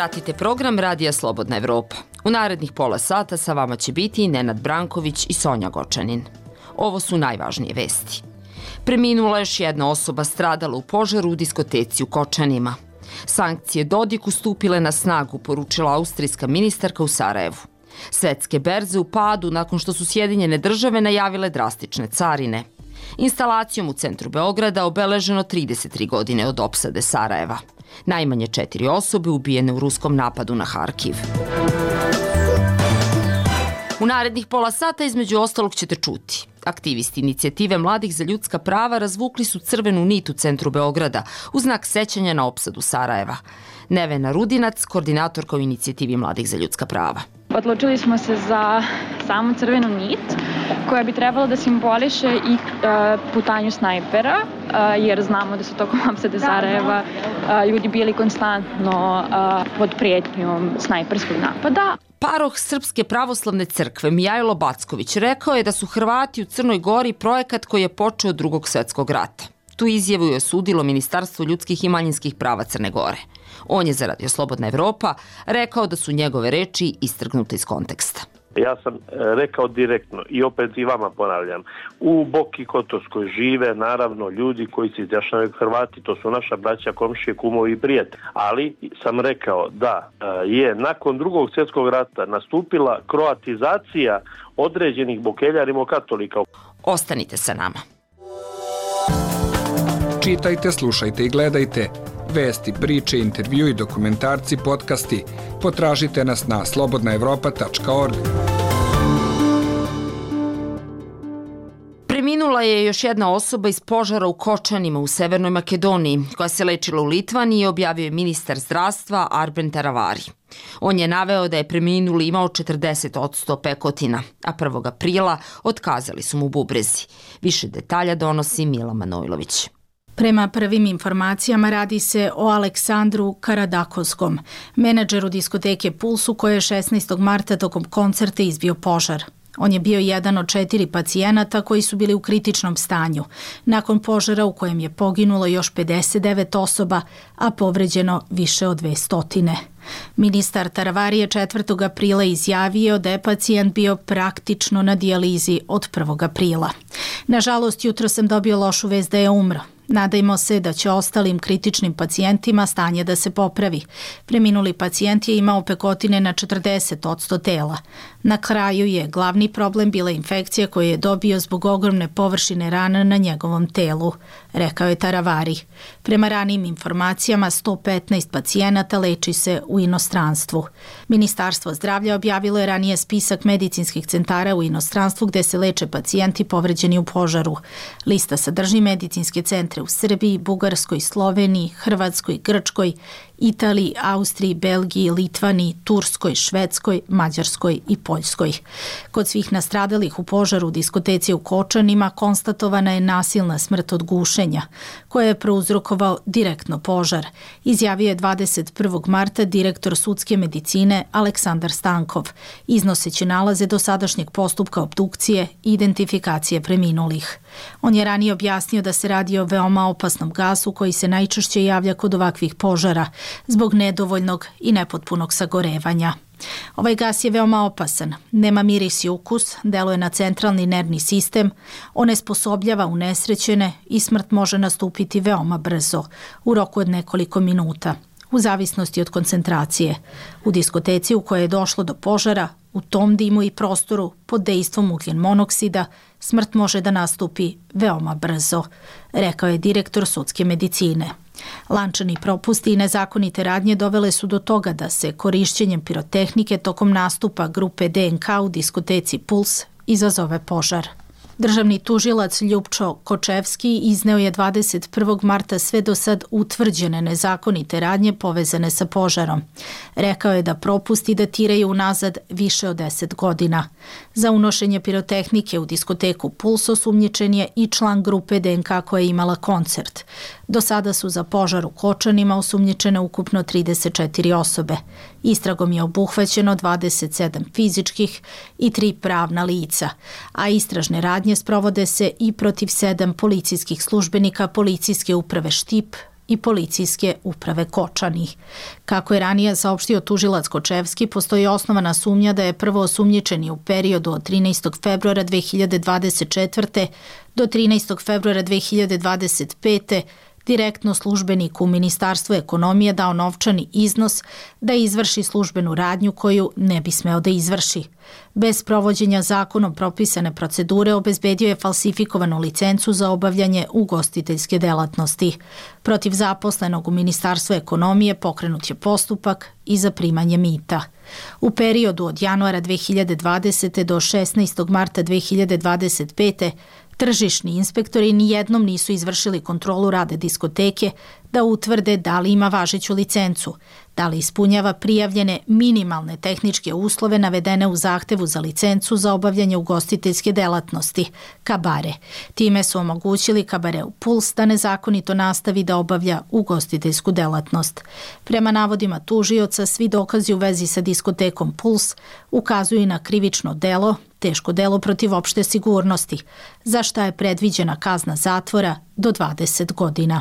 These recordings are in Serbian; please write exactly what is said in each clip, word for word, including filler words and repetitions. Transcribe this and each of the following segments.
Pratite program Radija Slobodna Evropa. U narednih pola sata sa vama će biti Nenad Branković i Sonja Gočanin. Ovo su najvažnije vesti. Preminula još jedna osoba stradala u požaru u diskoteci u Kočanima. Sankcije Dodiku stupile na snagu, poručila austrijska ministarka u Sarajevu. Svetske berze u padu nakon što su Sjedinjene države najavile drastične carine. Instalacijom u centru Beograda obeleženo trideset tri godine od opsade Sarajeva. Najmanje četiri osobe ubijene u ruskom napadu na Harkiv. U narednih pola sata između ostalog ćete čuti. Aktivisti inicijative Mladih za ljudska prava razvukli su crvenu nit u centru Beograda u znak sećanja na opsadu Sarajeva. Nevena Rudinac, koordinatorka u inicijativi Mladih za ljudska prava. Odlučili smo se za samu crvenu nit koja bi trebala da simboliše i uh, putanju snajpera, uh, jer znamo da su tokom opsade Sarajeva uh, ljudi bili konstantno uh, pod prijetnjom snajperskog napada. Paroh Srpske pravoslavne crkve Mijajlo Backović rekao je da su Hrvati u Crnoj Gori projekat koji je počeo od Drugog svjetskog rata. Tu izjavu je osudilo Ministarstvo ljudskih i manjinskih prava Crne Gore. On je za Radio Slobodna Evropa rekao da su njegove reči istrgnute iz konteksta. Ja sam rekao direktno i opet i vama ponavljam, u Boki Kotorskoj žive naravno ljudi koji se izjašnjavaju Hrvati, to su naša braća, komšije, kumovi i prijatelji. Ali sam rekao da je nakon Drugog svjetskog rata nastupila kroatizacija određenih Bokelja rimokatolika. Ostanite sa nama. Čitajte, slušajte i gledajte vesti, priče, intervju i dokumentarci, podcasti. Potražite nas na slobodna evropa tačka org. Preminula je još jedna osoba iz požara u Kočanima u Severnoj Makedoniji, koja se lečila u Litvaniji, objavio je ministar zdravstva Arben Taravari. On je naveo da je preminuli imao četrdeset posto pekotina, a prvog aprila otkazali su mu bubrezi. Više detalja donosi Mila Manojlović. Prema prvim informacijama radi se o Aleksandru Karadakoskom, menadžeru diskoteke Puls u kojoj je šesnaestog marta tokom koncerta izbio požar. On je bio jedan od četiri pacijenata koji su bili u kritičnom stanju, nakon požara u kojem je poginulo još pedeset devet osoba, a povređeno više od dvesta. Ministar Taravari je četvrtog aprila izjavio da je pacijent bio praktično na dijalizi od prvog aprila. Nažalost, jutro sam dobio lošu vest da je umro. Nadajmo se da će ostalim kritičnim pacijentima stanje da se popravi. Preminuli pacijent je imao pekotine na četrdeset posto tela. Na kraju je glavni problem bila infekcija koju je dobio zbog ogromne površine rana na njegovom telu, rekao je Taravari. Prema ranijim informacijama, sto petnaest pacijenata leči se u inostranstvu. Ministarstvo zdravlja objavilo je ranije spisak medicinskih centara u inostranstvu gde se leče pacijenti povređeni u požaru. Lista sadrži medicinske centre u Srbiji, Bugarskoj, Sloveniji, Hrvatskoj, Grčkoj, Italiji, Austriji, Belgiji, Litvaniji, Turskoj, Švedskoj, Mađarskoj i Poljskoj. Kod svih nastradalih u požaru u diskoteci u Kočanima konstatovana je nasilna smrt od gušenja, koja je prouzrokovao direktno požar, izjavio je dvadeset prvog marta direktor sudske medicine Aleksandar Stankov, iznoseći nalaze dosadašnjeg postupka obdukcije i identifikacije preminulih. On je ranije objasnio da se radi o veoma opasnom gasu koji se najčešće javlja kod ovakvih požara, zbog nedovoljnog i nepotpunog sagorevanja. Ovaj gas je veoma opasan, nema miris i ukus, deluje na centralni nervni sistem, onesposobljava unesrećene i smrt može nastupiti veoma brzo, u roku od nekoliko minuta, u zavisnosti od koncentracije. U diskoteci u kojoj je došlo do požara, u tom dimu i prostoru pod dejstvom ugljen monoksida, smrt može da nastupi veoma brzo, rekao je direktor sudske medicine. Lančani propusti i nezakonite radnje dovele su do toga da se korišćenjem pirotehnike tokom nastupa grupe D N K u diskoteci Puls izazove požar. Državni tužilac Ljupčo Kočevski izneo je dvadeset prvog marta sve do sad utvrđene nezakonite radnje povezane sa požarom. Rekao je da propusti datiraju unazad više od deset godina. Za unošenje pirotehnike u diskoteku Puls osumnjičen je i član grupe D N K koja je imala koncert. Do sada su za požar u Kočanima osumnjičene ukupno trideset četiri osobe. Istragom je obuhvaćeno dvadeset sedam fizičkih i tri pravna lica, a istražne radnje sprovode se i protiv sedam policijskih službenika policijske uprave Štip, i policijske uprave Kočani. Kako je ranije saopštio tužilac Kočevski, postoji osnovana sumnja da je prvo osumnjičeni u periodu od trinaestog februara dve hiljade dvadeset četvrte do trinaestog februara dve hiljade dvadeset pete direktno službeniku u Ministarstvu ekonomije dao novčani iznos da izvrši službenu radnju koju ne bi smeo da izvrši. Bez provođenja zakonom propisane procedure obezbedio je falsifikovanu licencu za obavljanje ugostiteljske delatnosti. Protiv zaposlenog u Ministarstvu ekonomije pokrenut je postupak i za primanje mita. U periodu od januara dve hiljade dvadesete do šesnaestog marta dve hiljade dvadeset pete tržišni inspektori nijednom nisu izvršili kontrolu rada diskoteke da utvrde da li ima važeću licencu, da li ispunjava prijavljene minimalne tehničke uslove navedene u zahtevu za licencu za obavljanje ugostiteljske delatnosti, kabare. Time su omogućili kabareu Puls da nezakonito nastavi da obavlja ugostiteljsku delatnost. Prema navodima tužioca, svi dokazi u vezi sa diskotekom Puls ukazuju na krivično delo, teško delo protiv opšte sigurnosti, za šta je predviđena kazna zatvora do dvadeset godina.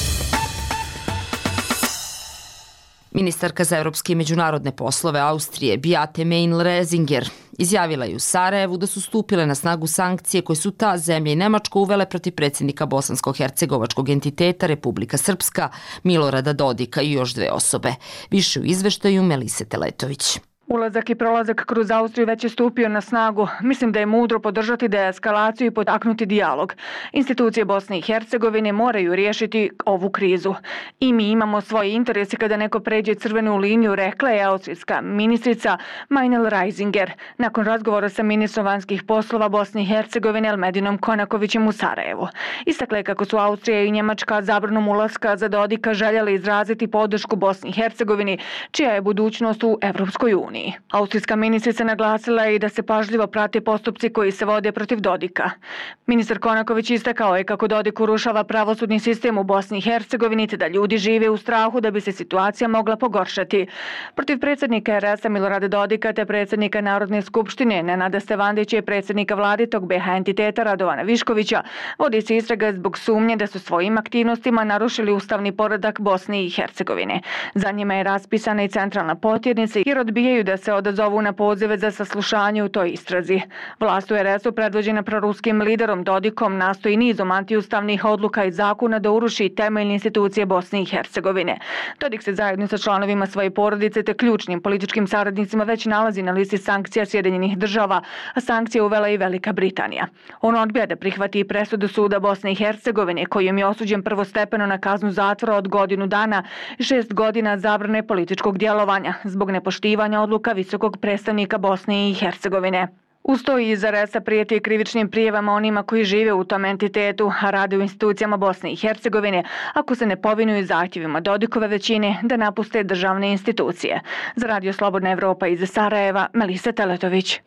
Ministarka za evropske i međunarodne poslove Austrije Beate Meindl-Resinger izjavila je u Sarajevu da su stupile na snagu sankcije koje su ta zemlja i Nemačka uvele protiv predsjednika bosansko-hercegovačkog entiteta Republika Srpska Milorada Dodika i još dve osobe. Više u izveštaju Melise Teletović. Ulazak i prolazak kroz Austriju već je stupio na snagu. Mislim da je mudro podržati deeskalaciju i potaknuti dijalog. Institucije Bosne i Hercegovine moraju riješiti ovu krizu. I mi imamo svoje interese kada neko pređe crvenu liniju, rekla je austrijska ministrica Meindl-Resinger nakon razgovora sa ministrom vanjskih poslova Bosne i Hercegovine Elmedinom Konakovićem u Sarajevu. Istakle kako su Austrija i Njemačka zabranom ulaska za Dodika željeli izraziti podršku Bosni i Hercegovini, čija je budućnost u Evropskoj uniji. Austrijska ministrica naglasila je i da se pažljivo prate postupci koji se vode protiv Dodika. Ministar Konaković istakao je kako Dodik urušava pravosudni sistem u Bosni i Hercegovini te da ljudi žive u strahu da bi se situacija mogla pogoršati. Protiv predsjednika er es a Milorada Dodika te predsjednika Narodne skupštine Nenada Stevandića i predsjednika vladitog be ha entiteta Radovana Viškovića vodi se istraga zbog sumnje da su svojim aktivnostima narušili ustavni poredak Bosne i Hercegovine. Za njima je raspisana i centralna potjernica jer odbijaju da se odazovu na pozive za saslušanje u toj istrazi. Vlast u er es u predvođena proruskim liderom Dodikom nastoji nizom antiustavnih odluka i zakona da uruši temeljne institucije Bosne i Hercegovine. Dodik se zajedno sa članovima svoje porodice te ključnim političkim saradnicima već nalazi na listi sankcija Sjedinjenih država, a sankcije uvela i Velika Britanija. On odbija da prihvati presudu suda Bosne i Hercegovine kojim je osuđen prvostepeno na kaznu zatvora od godinu dana i šest godina zabrane političkog djelovanja zbog nepoštivanja odluka visokog predstavnika Bosne i Hercegovine. Uz to iz er es a prijeti i krivičnim prijevama onima koji žive u tom entitetu, a rade u institucijama Bosne i Hercegovine, ako se ne povinuju zahtjevima Dodikove većine da napuste državne institucije. Za Radio Slobodna Evropa iz Sarajeva, Melisa Teletović.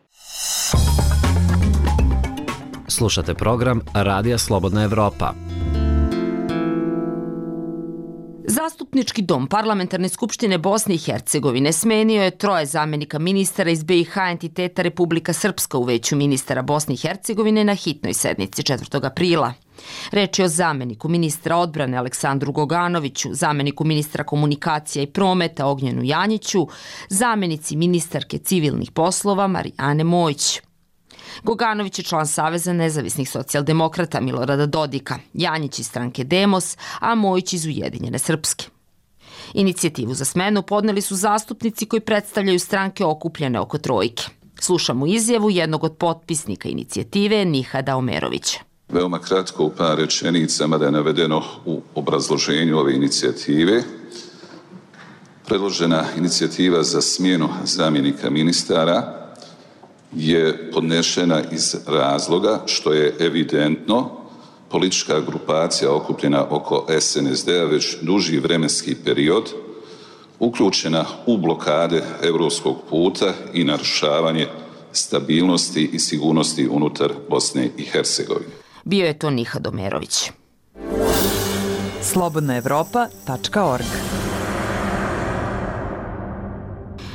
Slušate program Radija Slobodna Evropa. Zastupnički dom Parlamentarne skupštine Bosne i Hercegovine smenio je troje zamjenika ministara iz be i ha entiteta Republika Srpska u veću ministara Bosne i Hercegovine na hitnoj sednici četvrtog aprila. Reč je o zamjeniku ministra odbrane Aleksandru Goganoviću, zamjeniku ministra komunikacija i prometa Ognjenu Janjiću, zamjenici ministarke civilnih poslova Marijane Mojić. Goganović je član Saveza nezavisnih socijaldemokrata Milorada Dodika, Janjić iz stranke Demos, a Mojić iz Ujedinjene Srpske. Inicijativu za smenu podneli su zastupnici koji predstavljaju stranke okupljene oko trojke. Slušamo izjavu jednog od potpisnika inicijative Nihada Omerovića. Veoma kratko u par rečenica, mada je navedeno u obrazloženju ove inicijative. Predložena inicijativa za smjenu zamjenika ministara je podnešena iz razloga što je evidentno politička grupacija okupljena oko es en es de-a već duži vremenski period uključena u blokade evropskog puta i narušavanje stabilnosti i sigurnosti unutar Bosne i Hercegovine. Bio je to Nihad Omerović. slobodna evropa tačka org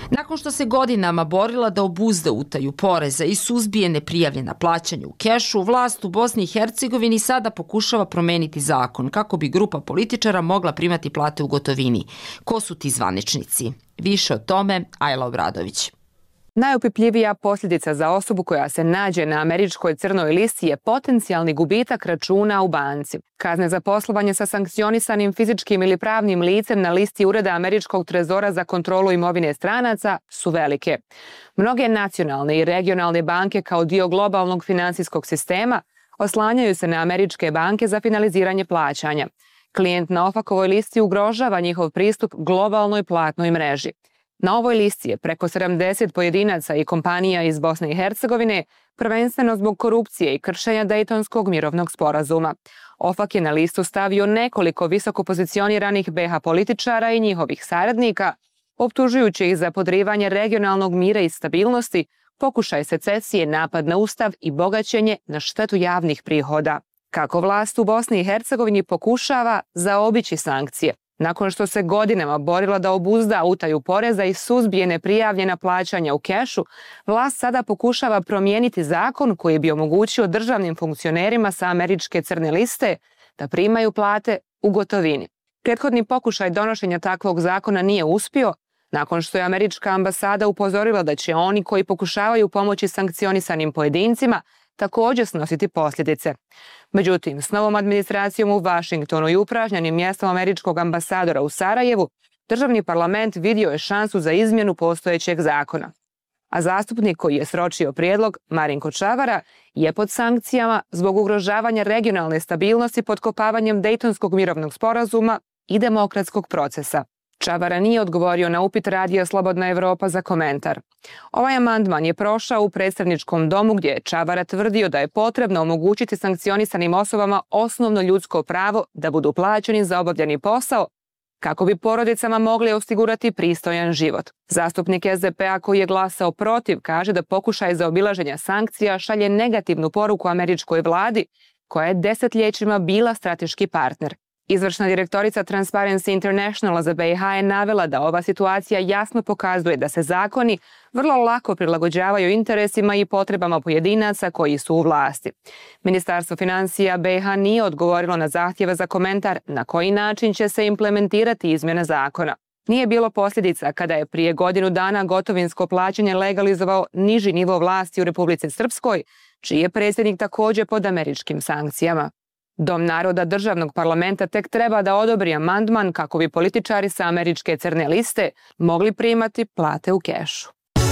Nakon što se godinama borila da obuzda utaju poreza i suzbije neprijavljena plaćanja u kešu, vlast u Bosni i Hercegovini sada pokušava promeniti zakon kako bi grupa političara mogla primati plate u gotovini. Ko su ti zvaničnici? Više o tome Ajla Obradović. Najopipljivija posljedica za osobu koja se nađe na američkoj crnoj listi je potencijalni gubitak računa u banci. Kazne za poslovanje sa sankcionisanim fizičkim ili pravnim licem na listi Ureda američkog trezora za kontrolu imovine stranaca su velike. Mnoge nacionalne i regionalne banke kao dio globalnog finansijskog sistema oslanjaju se na američke banke za finaliziranje plaćanja. Klijent na OFAC-ovoj listi ugrožava njihov pristup globalnoj platnoj mreži. Na ovoj listi je preko sedamdeset pojedinaca i kompanija iz Bosne i Hercegovine, prvenstveno zbog korupcije i kršenja Dejtonskog mirovnog sporazuma. OFAC je na listu stavio nekoliko visoko pozicioniranih be ha političara i njihovih saradnika, optužujući ih za podrivanje regionalnog mira i stabilnosti, pokušaj secesije, napad na ustav i bogaćenje na štetu javnih prihoda. Kako vlast u Bosni i Hercegovini pokušava zaobići sankcije? Nakon što se godinama borila da obuzda utaju poreza i suzbije neprijavljena plaćanja u kešu, vlast sada pokušava promijeniti zakon koji bi omogućio državnim funkcionerima sa američke crne liste da primaju plate u gotovini. Prethodni pokušaj donošenja takvog zakona nije uspio, nakon što je američka ambasada upozorila da će oni koji pokušavaju pomoći sankcionisanim pojedincima također snositi posljedice. Međutim, s novom administracijom u Vašingtonu i upražnjenim mjestom američkog ambasadora u Sarajevu, državni parlament vidio je šansu za izmjenu postojećeg zakona. A zastupnik koji je sročio prijedlog, Marinko Čavara, je pod sankcijama zbog ugrožavanja regionalne stabilnosti potkopavanjem Dejtonskog mirovnog sporazuma i demokratskog procesa. Čavara nije odgovorio na upit Radija Slobodna Evropa za komentar. Ovaj amandman je prošao u predstavničkom domu gdje je Čavara tvrdio da je potrebno omogućiti sankcionisanim osobama osnovno ljudsko pravo da budu plaćeni za obavljeni posao kako bi porodicama mogli osigurati pristojan život. Zastupnik es de pe a koji je glasao protiv kaže da pokušaj zaobilaženja sankcija šalje negativnu poruku američkoj vladi koja je desetljećima bila strateški partner. Izvršna direktorica Transparency Internationala za be ha je navela da ova situacija jasno pokazuje da se zakoni vrlo lako prilagođavaju interesima i potrebama pojedinaca koji su u vlasti. Ministarstvo financija be ha nije odgovorilo na zahtjeve za komentar na koji način će se implementirati izmjena zakona. Nije bilo posljedica kada je prije godinu dana gotovinsko plaćanje legalizovao niži nivo vlasti u Republici Srpskoj, čiji je predsjednik također pod američkim sankcijama. Dom naroda državnog parlamenta tek treba da odobri amandman kako bi političari sa američke crne liste mogli primati plate u kešu.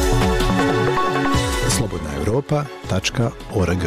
slobodna evropa tačka org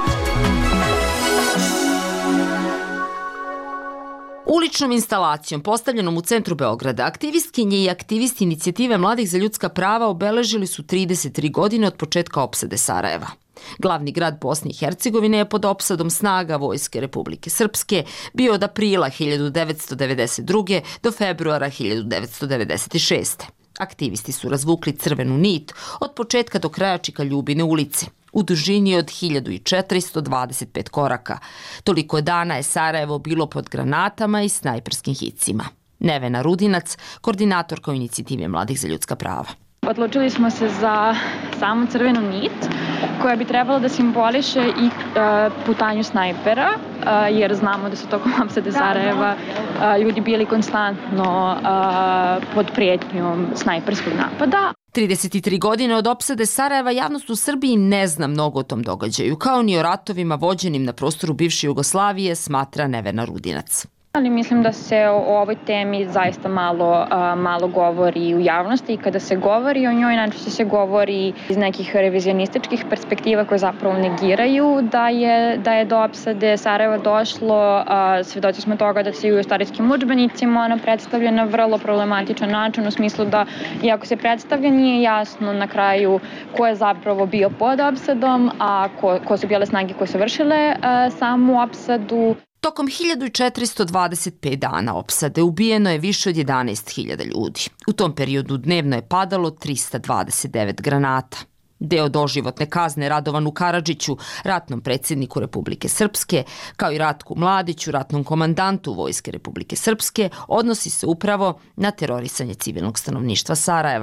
Uličnom instalacijom postavljenom u centru Beograda, aktivistkinje i aktivisti inicijative Mladih za ljudska prava obeležili su trideset tri godine od početka opsade Sarajeva. Glavni grad Bosne i Hercegovine je pod opsadom snaga Vojske Republike Srpske bio od aprila hiljadu devetsto devedeset druge do februara hiljadu devetsto devedeset šeste. Aktivisti su razvukli crvenu nit od početka do kraja Čika Ljubine ulice, u dužini od hiljadu četiristo dvadeset pet koraka. Toliko dana je Sarajevo bilo pod granatama i snajperskim hicima. Nevena Rudinac, koordinatorka inicijative Mladih za ljudska prava. Odlučili smo se za samu crvenu nit koja bi trebala da simboliše i uh, putanju snajpera, uh, jer znamo da su tokom opsade Sarajeva uh, ljudi bili konstantno uh, pod prijetnjom snajperskog napada. trideset tri godine od opsade Sarajeva javnost u Srbiji ne zna mnogo o tom događaju, kao ni o ratovima vođenim na prostoru bivše Jugoslavije, smatra Nevena Rudinac. Ali mislim da se o ovoj temi zaista malo, malo govori u javnosti i kada se govori o njoj, najčešće se govori iz nekih revizionističkih perspektiva koje zapravo negiraju da je, da je do opsade Sarajeva došlo. Svedoci smo toga da se i u istorijskim udžbenicima ona predstavlja na vrlo problematičan način, u smislu da iako se predstavlja nije jasno na kraju ko je zapravo bio pod opsadom, a ko, ko su bile snage koje su vršile samu opsadu. Tokom hiljadu četiristo dvadeset pet dana opsade ubijeno je više od jedanaest hiljada ljudi. U tom periodu dnevno je padalo trista dvadeset devet granata. Deo doživotne kazne Radovanu Karadžiću, ratnom predsjedniku Republike Srpske, kao i Ratku Mladiću, ratnom komandantu Vojske Republike Srpske, odnosi se upravo na terorisanje civilnog stanovništva Sarajeva.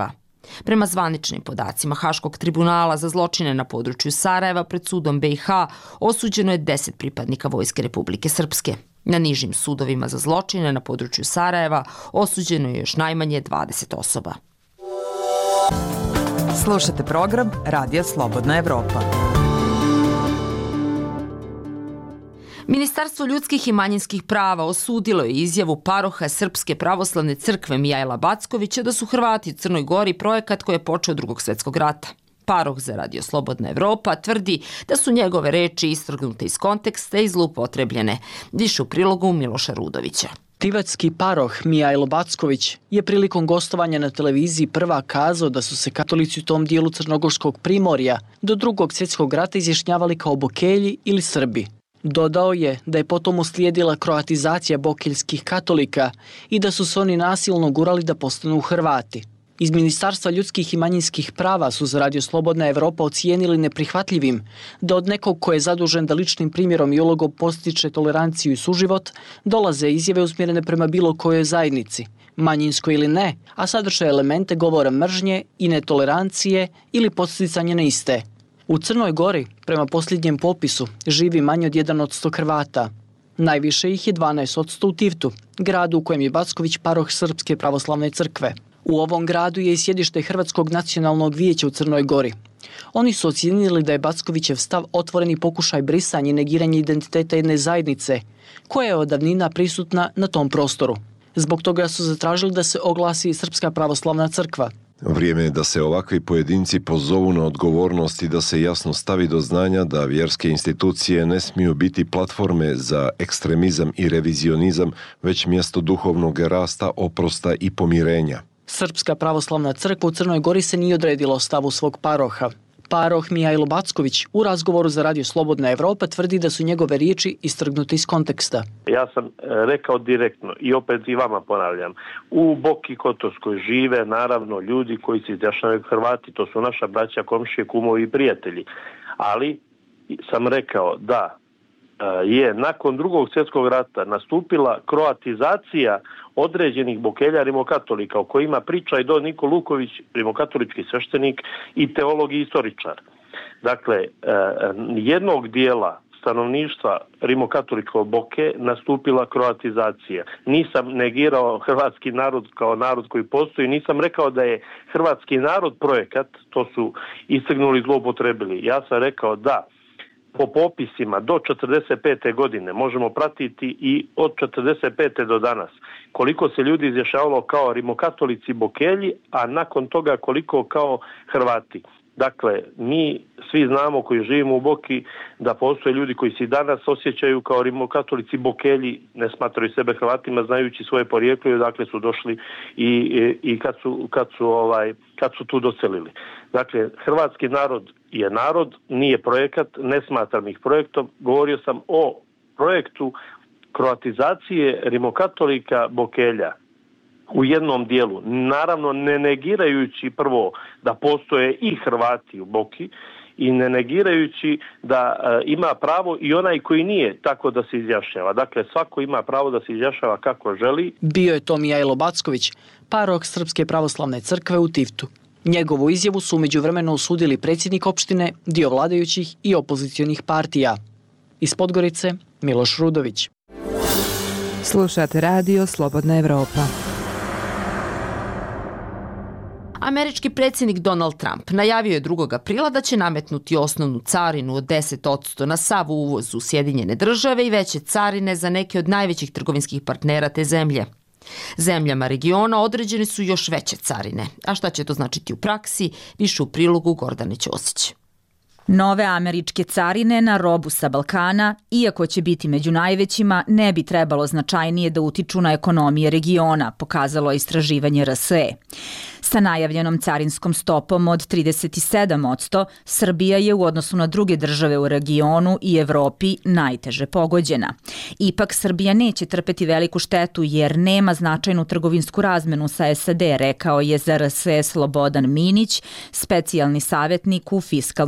Prema zvaničnim podacima Haškog tribunala za zločine na području Sarajeva pred sudom B i H osuđeno je deset pripadnika Vojske Republike Srpske. Na nižim sudovima za zločine na području Sarajeva osuđeno je još najmanje dvadeset osoba. Slušate program Radija Slobodna Evropa. Ministarstvo ljudskih i manjinskih prava osudilo je izjavu paroha Srpske pravoslavne crkve Mijajla Backovića da su Hrvati u Crnoj Gori projekat koji je počeo Drugog svjetskog rata. Paroh za Radio Slobodna Evropa tvrdi da su njegove reči istrgnute iz konteksta i zloupotrebljene. Više u prilogu Miloša Rudovića. Tivatski paroh Mijajlo Backović je prilikom gostovanja na televiziji Prva kazao da su se katolici u tom dijelu Crnogorskog primorja do Drugog svjetskog rata izjašnjavali kao Bokelji ili Srbi. Dodao je da je potom uslijedila kroatizacija bokeljskih katolika i da su se oni nasilno gurali da postanu Hrvati. Iz Ministarstva ljudskih i manjinskih prava su za Radio Slobodna Evropa ocijenili neprihvatljivim da od nekog ko je zadužen da ličnim primjerom i ulogom postiče toleranciju i suživot, dolaze izjave usmjerene prema bilo kojoj zajednici, manjinskoj ili ne, a sadrže elemente govora mržnje i netolerancije ili podsticanje na iste. U Crnoj Gori, prema posljednjem popisu, živi manje od jedan posto Hrvata. Najviše ih je dvanaest posto u Tivtu, gradu u kojem je Backović paroh Srpske pravoslavne crkve. U ovom gradu je i sjedište Hrvatskog nacionalnog vijeća u Crnoj Gori. Oni su ocijenili da je Backovićev stav otvoreni pokušaj brisanja i negiranja identiteta jedne zajednice, koja je od davnina prisutna na tom prostoru. Zbog toga su zatražili da se oglasi Srpska pravoslavna crkva. Vrijeme je da se ovakvi pojedinci pozovu na odgovornost i da se jasno stavi do znanja da vjerske institucije ne smiju biti platforme za ekstremizam i revizionizam, već mjesto duhovnog rasta, oprosta i pomirenja. Srpska pravoslavna crkva u Crnoj Gori se nije odredila o stavu svog paroha. Paroh Mijajlo Backović u razgovoru za Radio Slobodna Evropa tvrdi da su njegove riječi istrgnute iz konteksta. Ja sam rekao direktno i opet i vama ponavljam, u Boki Kotorskoj žive naravno ljudi koji se izjašnjavaju Hrvati, to su naša braća, komšije, kumovi i prijatelji. Ali sam rekao da je nakon Drugog svjetskog rata nastupila kroatizacija određenih Bokelja rimokatolika o kojima priča i don Niko Luković, rimokatolički sveštenik i teolog i istoričar. Dakle, jednog dijela stanovništva rimokatoličkog Boke nastupila kroatizacija. Nisam negirao hrvatski narod kao narod koji postoji, nisam rekao da je hrvatski narod projekat, to su istrgnuli i zloupotrebili. Ja sam rekao da po popisima do četrdeset pete godine možemo pratiti i od četrdeset pete do danas koliko se ljudi izjašnjavalo kao rimokatolici Bokelji, a nakon toga koliko kao Hrvati. Dakle, mi svi znamo koji živimo u Boki da postoje ljudi koji se i danas osjećaju kao rimokatolici Bokelji, ne smatraju sebe Hrvatima znajući svoje porijeklo i odakle su došli i, i, i kad su, kad su, ovaj, kad su tu doselili. Dakle, hrvatski narod je narod, nije projekat, ne smatram ih projektom. Govorio sam o projektu kroatizacije rimokatolika Bokelja u jednom dijelu, naravno ne negirajući prvo da postoje i Hrvati u Boki i ne negirajući da e, ima pravo i onaj koji nije tako da se izjašnjava. Dakle, svako ima pravo da se izjašnjava kako želi. Bio je to Mijajlo Backović, paroh Srpske pravoslavne crkve u Tivtu. Njegovu izjavu su umeđu vremenu osudili predsjednik opštine, dio vladajućih i opozicionih partija. Iz Podgorice, Miloš Rudović. Slušate Radio Slobodna Evropa. Američki predsjednik Donald Trump najavio je drugog aprila da će nametnuti osnovnu carinu od deset posto na sav uvoz u Sjedinjene države i veće carine za neke od najvećih trgovinskih partnera te zemlje. Zemljama regiona određene su još veće carine. A šta će to značiti u praksi? Više u prilogu Gordane Ćosić. Nove američke carine na robu sa Balkana, iako će biti među najvećima, ne bi trebalo značajnije da utiču na ekonomije regiona, pokazalo je istraživanje R S E. Sa najavljenom carinskom stopom od trideset sedam posto, Srbija je u odnosu na druge države u regionu i Evropi najteže pogođena. Ipak Srbija neće trpeti veliku štetu jer nema značajnu trgovinsku razmenu sa S A D, rekao je za R S E Slobodan Minić, specijalni savjetnik u Fiskalnom savjetu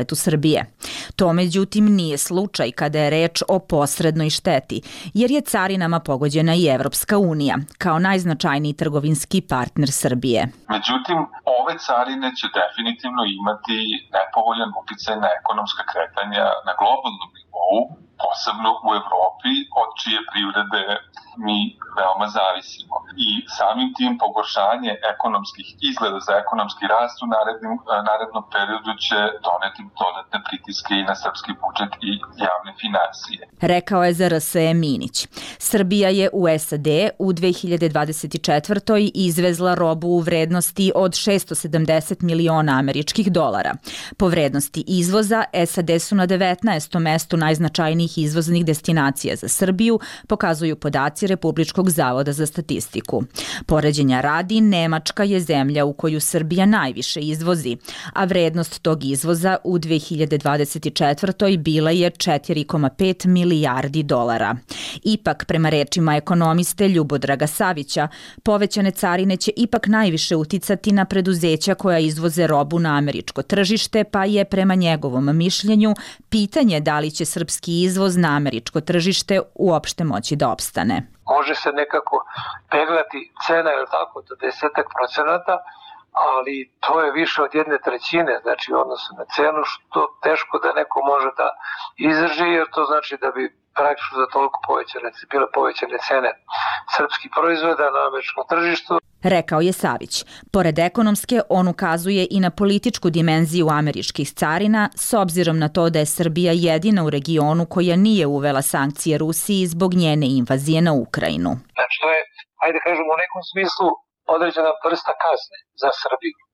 budžetu Srbije. To međutim nije slučaj kada je reč o posrednoj šteti, jer je carinama pogođena i Evropska unija, kao najznačajniji trgovinski partner Srbije. Međutim, ove carine će definitivno imati nepovoljan uticaj na ekonomska kretanja na globalnom nivou, posebno u Evropi, od čije privrede mi veoma zavisimo. I samim tim pogoršanje ekonomskih izgleda za ekonomski rast u narednim, narednom periodu će doneti dodatne pritiske i na srpski budžet i javne finansije. Rekao je za R S E Minić. Srbija je u S A D u dve hiljade dvadeset četvrtoj izvezla robu u vrednosti od šessto sedamdeset miliona američkih dolara. Po vrednosti izvoza, S A D su na devetnaestom mestu najznačajnijih izvoznih destinacija za Srbiju, pokazuju podaci Republičkog zavoda za statistiku. Poređenja radi, Nemačka je zemlja u koju Srbija najviše izvozi, a vrednost tog izvoza u dve hiljade dvadeset četvrtoj bila je četiri zarez pet milijardi dolara. Ipak, prema rečima ekonomiste Ljubodraga Savića, povećane carine će ipak najviše uticati na preduzeća koja izvoze robu na američko tržište, pa je prema njegovom mišljenju pitanje da li će srpski izvoz na američko tržište uopšte moći da opstane. Može se nekako peglati cena, je li tako, do desetak procenata, ali to je više od jedne trećine, znači u odnosu na cenu, što teško da neko može da izdrži, jer to znači da bi praktično za toliko povećane, bile povećane cene srpskih proizvoda na američkom tržištu. Rekao je Savić. Pored ekonomske, on ukazuje i na političku dimenziju američkih carina, s obzirom na to da je Srbija jedina u regionu koja nije uvela sankcije Rusiji zbog njene invazije na Ukrajinu. Znači to je, ajde kažemo, u nekom smislu određena vrsta kazne za Srbiju. E,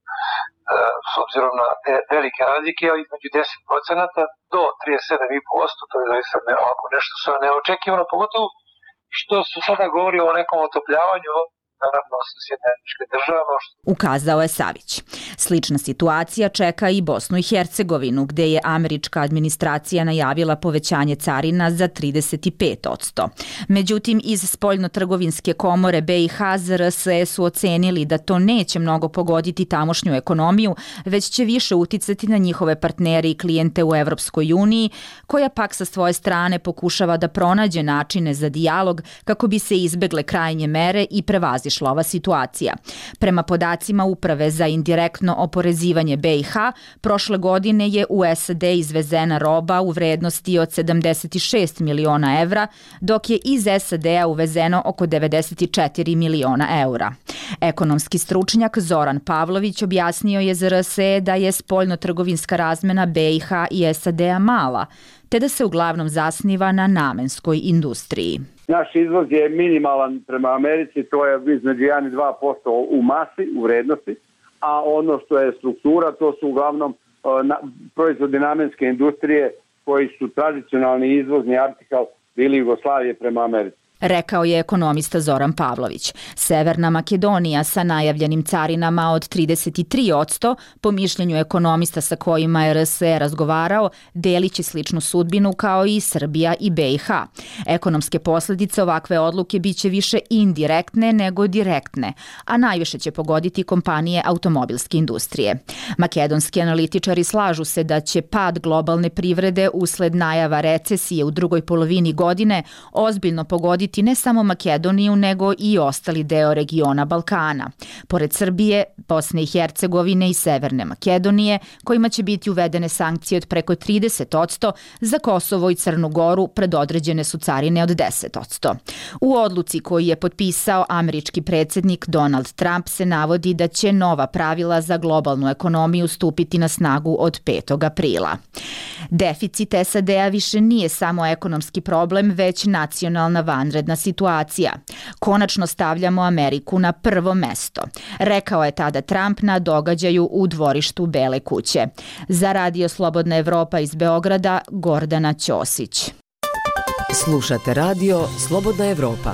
s obzirom na velike razlike, između deset procenata do trideset sedam zarez pet posto, to je zaista ne, ovako nešto što je neočekivano, pogotovo što se sada govori o nekom otopljavanju, naravno sa Sjedinjenim Američkim Državama. Ukazao je Savić. Slična situacija čeka i Bosnu i Hercegovinu, gde je američka administracija najavila povećanje carina za trideset pet posto. Međutim, iz Spoljnotrgovinske komore B i H za R S E su ocenili da to neće mnogo pogoditi tamošnju ekonomiju, već će više uticati na njihove partnere i klijente u Evropskoj uniji, koja pak sa svoje strane pokušava da pronađe načine za dijalog kako bi se izbegle krajnje mere i prevazišle ova situacija. Prema podacima Uprave za indirektno oporezivanje B i H, prošle godine je u S A D izvezena roba u vrednosti od sedamdeset šest miliona evra, dok je iz S A D-a uvezeno oko devedeset četiri miliona eura. Ekonomski stručnjak Zoran Pavlović objasnio je za R S E da je spoljnotrgovinska razmena B i H i S A D-a mala, te da se uglavnom zasniva na namenskoj industriji. Naš izvoz je minimalan prema Americi, to je između jedan i dva posto u masi, u vrednosti, a ono što je struktura, to su uglavnom na, proizvodi namenske industrije koji su tradicionalni izvozni artikal bili Jugoslavije prema Americi. Rekao je ekonomista Zoran Pavlović. Severna Makedonija sa najavljenim carinama od trideset tri posto, po mišljenju ekonomista sa kojima je R S E razgovarao, deliće sličnu sudbinu kao i Srbija i B i H. Ekonomske posljedice ovakve odluke biće više indirektne nego direktne, a najviše će pogoditi kompanije automobilske industrije. Makedonski analitičari slažu se da će pad globalne privrede usled najava recesije u drugoj polovini godine ozbiljno pogoditi ne samo Makedoniju, nego i ostali deo regiona Balkana. Pored Srbije, Bosne i Hercegovine i Severne Makedonije, kojima će biti uvedene sankcije od preko trideset posto, za Kosovo i Crnu Goru predodređene su carine od deset posto. U odluci koju je potpisao američki predsjednik Donald Trump se navodi da će nova pravila za globalnu ekonomiju stupiti na snagu od petog aprila. Deficit S A D-a više nije samo ekonomski problem, već nacionalna vanredna situacija. Konačno stavljamo Ameriku na prvo mesto, rekao je tada Trump na događaju u dvorištu Bele kuće. Za Radio Slobodna Evropa iz Beograda, Gordana Ćosić. Slušate Radio Slobodna Evropa.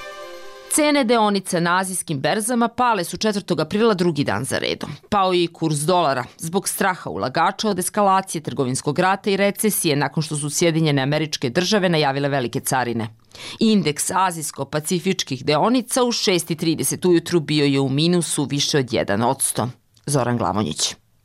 Cene deonica na azijskim berzama pale su četvrtog aprila drugi dan za redom. Pao je i kurs dolara zbog straha ulagača od eskalacije trgovinskog rata i recesije nakon što su Sjedinjene Američke Države najavile velike carine. Indeks azijsko-pacifičkih deonica u šest i trideset ujutru bio je u minusu više od jedan posto. Zoran Glavonjić.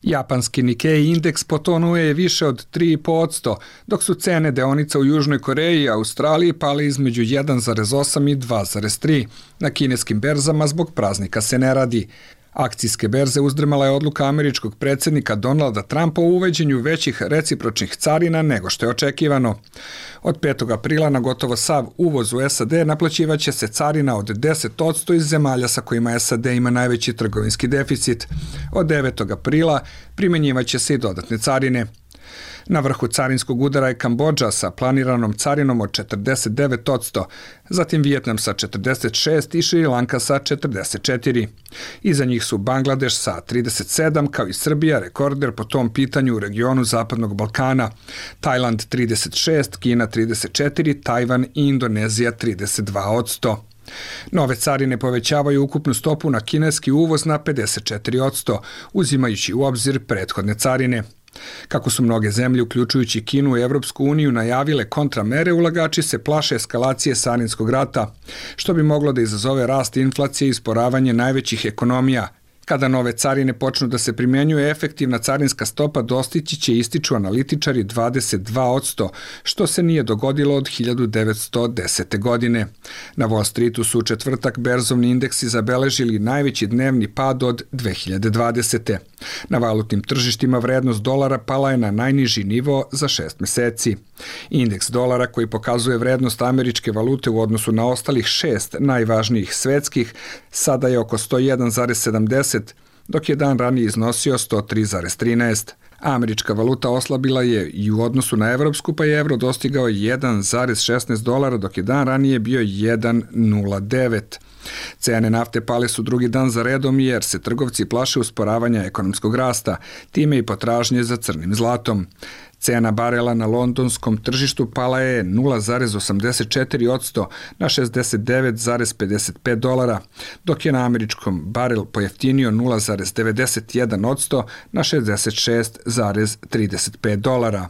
Japanski Nikkei indeks potonuo je više od tri i po posto, dok su cene deonica u Južnoj Koreji i Australiji pale između jedan zarez osam i dva zarez tri. Na kineskim berzama zbog praznika se ne radi. Akcijske berze uzdrmala je odluka američkog predsjednika Donalda Trumpa o uvođenju većih recipročnih carina nego što je očekivano. Od petog aprila na gotovo sav uvoz u S A D naplaćivaće se carina od deset posto iz zemalja sa kojima S A D ima najveći trgovinski deficit. Od devetog aprila primjenjivaće se i dodatne carine. Na vrhu carinskog udara je Kambodža sa planiranom carinom od četrdeset devet posto, zatim Vijetnam sa četrdeset šest i Šri Lanka sa četrdeset četiri. Iza njih su Bangladeš sa trideset sedam, kao i Srbija, rekorder po tom pitanju u regionu Zapadnog Balkana, Tajland trideset šest, Kina trideset četiri, Tajvan i Indonezija trideset dva posto. Nove carine povećavaju ukupnu stopu na kineski uvoz na pedeset četiri posto, uzimajući u obzir prethodne carine. Kako su mnoge zemlje, uključujući Kinu i Evropsku uniju, najavile kontramere, ulagači se plaše eskalacije carinskog rata, što bi moglo da izazove rast inflacije i usporavanje najvećih ekonomija. Kada nove carine počnu da se primjenjuje, efektivna carinska stopa dostići će, ističu analitičari, dvadeset dva posto, što se nije dogodilo od hiljadu devetsto desete. godine. Na Wall Streetu su u četvrtak berzovni indeksi zabeležili najveći dnevni pad od dve hiljade dvadesete. Na valutnim tržištima vrednost dolara pala je na najniži nivo za šest meseci. Indeks dolara, koji pokazuje vrednost američke valute u odnosu na ostalih šest najvažnijih svetskih, sada je oko sto jedan zarez sedamdeset, dok je dan ranije iznosio sto tri zarez trinaest. Američka valuta oslabila je i u odnosu na evropsku, pa je evro dostigao jedan zarez šesnaest dolara, dok je dan ranije bio jedan zarez nula devet. Cene nafte pale su drugi dan za redom jer se trgovci plaše usporavanja ekonomskog rasta, time i potražnje za crnim zlatom. Cena barela na londonskom tržištu pala je nula zarez osamdeset četiri posto na šezdeset devet zarez pedeset pet dolara, dok je na američkom barel pojeftinio nula zarez devedeset jedan posto na šezdeset šest zarez trideset pet dolara.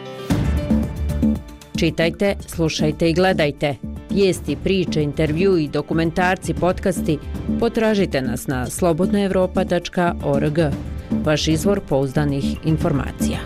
Čitajte, slušajte i gledajte. Vijesti, priče, intervju i dokumentarci, podcasti potražite nas na slobodna evropa tačka org. Vaš izvor pouzdanih informacija.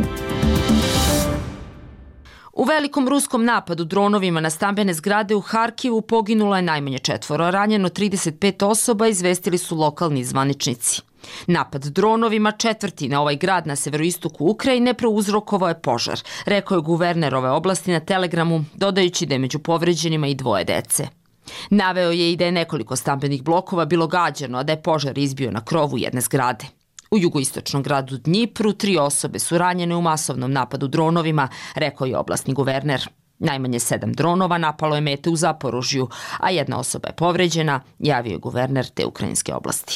U velikom ruskom napadu dronovima na stambene zgrade u Harkivu poginulo je najmanje četvoro, ranjeno trideset pet osoba, izvestili su lokalni zvaničnici. Napad dronovima, četvrti na ovaj grad na severoistoku Ukrajine, prouzrokovao je požar, rekao je guverner ove oblasti na Telegramu, dodajući da je među povređenima i dvoje dece. Naveo je i da je nekoliko stambenih blokova bilo gađano, a da je požar izbio na krovu jedne zgrade. U jugoistočnom gradu Dnjipru tri osobe su ranjene u masovnom napadu dronovima, rekao je oblastni guverner. Najmanje sedam dronova napalo je mete u Zaporožju, a jedna osoba je povređena, javio je guverner te ukrajinske oblasti.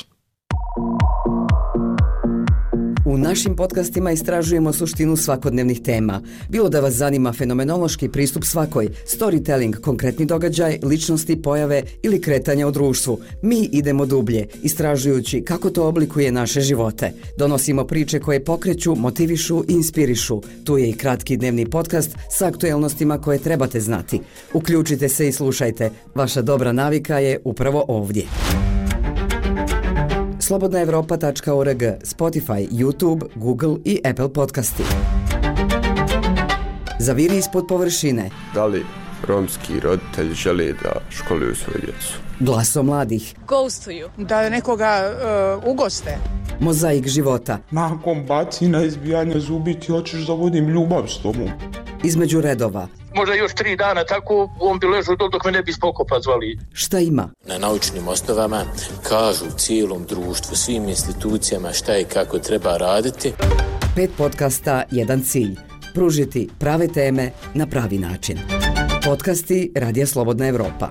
U našim podcastima istražujemo suštinu svakodnevnih tema. Bilo da vas zanima fenomenološki pristup svakoj, storytelling, konkretni događaj, ličnosti, pojave ili kretanja u društvu, mi idemo dublje, istražujući kako to oblikuje naše živote. Donosimo priče koje pokreću, motivišu i inspirišu. Tu je i kratki dnevni podcast sa aktuelnostima koje trebate znati. Uključite se i slušajte. Vaša dobra navika je upravo ovdje. slobodna evropa tačka org, Spotify, YouTube, Google i Apple podcasti. Zaviri ispod površine. Da li romski roditelji žele da školuju svoju djecu? Glaso mladih. Ghostuju. Da nekoga uh, ugoste. Mozaik života. Nakon bacina, izbijanja zubi ti hoćeš da vodim ljubav s tobom. Između redova. Možda još tri dana tako on bi ležao dok me ne bi spokopa zvali. Šta ima? Na naučnim osnovama kažu cijelom društvu, svim institucijama šta i kako treba raditi. Pet podcasta, jedan cilj. Pružiti prave teme na pravi način. Podcasti Radija Slobodna Evropa.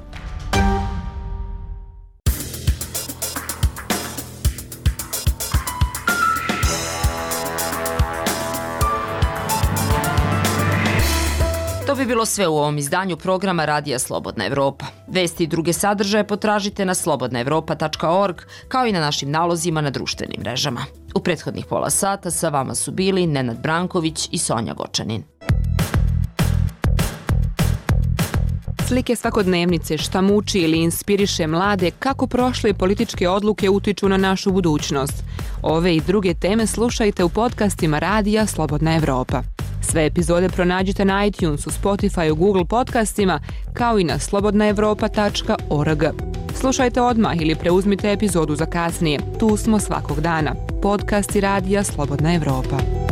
To bi bilo sve u ovom izdanju programa Radija Slobodna Evropa. Vesti i druge sadržaje potražite na slobodna evropa tačka org, kao i na našim nalozima na društvenim mrežama. U prethodnih pola sata sa vama su bili Nenad Branković i Sonja Gočanin. Slike svakodnevnice, šta muči ili inspiriše mlade, kako prošle političke odluke utiču na našu budućnost. Ove i druge teme slušajte u podcastima Radija Slobodna Evropa. Sve epizode pronađite na iTunesu, Spotifyu, Google podcastima, kao i na slobodna evropa tačka org. Slušajte odmah ili preuzmite epizodu za kasnije. Tu smo svakog dana. Podcasti Radija Slobodna Evropa.